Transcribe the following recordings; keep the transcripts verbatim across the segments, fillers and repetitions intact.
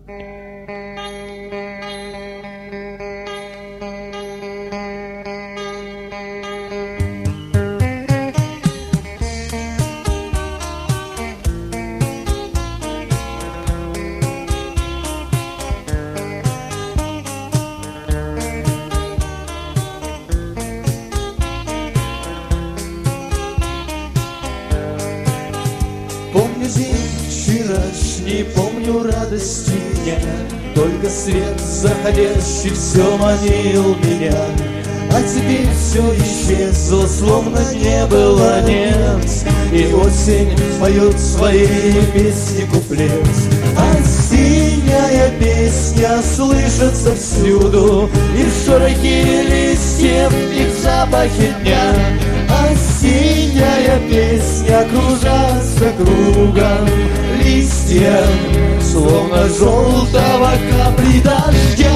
Помню день вчерашний, помню радости дня, только свет заходящий все манил меня. А теперь все исчезло, словно не было, нет. И осень поет свои песни куплет. Осенняя песня слышится всюду, и в шорохе листьев, и в запахе дня. Осенняя песня кружатся кругом листья, словно желтого капли дождя.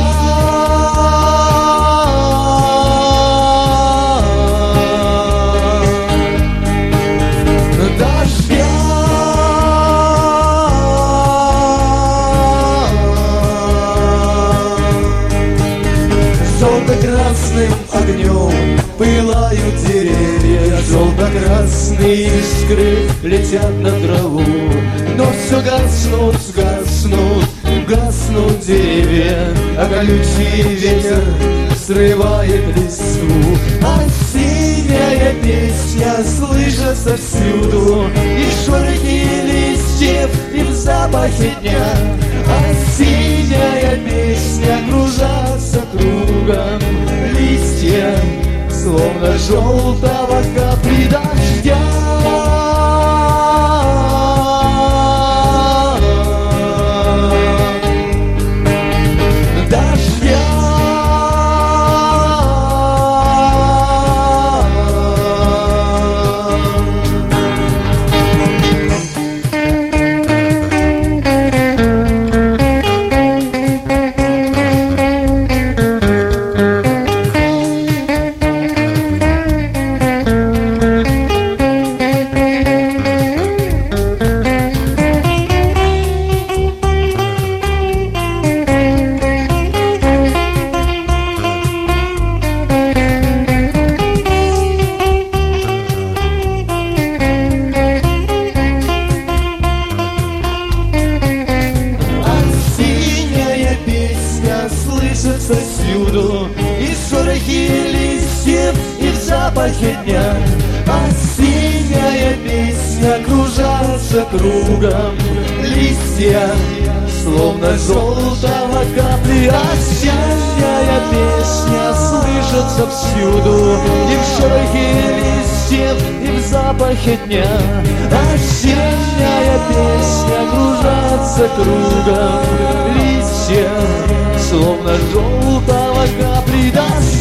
Желто-красным огнем пылают деревья, желто-красные искры летят на траву. Но все гаснут, гаснут, гаснут деревья, а колючий ветер срывает листву. Осенняя песня слышится всюду, и в шорохе листьев, и в запахе дня. Осенняя песня кружатся кругом листья, словно желтого капли дождя. Дождя. Слышится всюду, и в шорохе листьев, и в запахе дня. Осенняя песня кружатся кругом листья, словно желтого капли. Осенняя песня слышится всюду, и в шорохе листьев, и в запахе дня. Осенняя песня кружатся кругом листья, словно желтого капли дождя.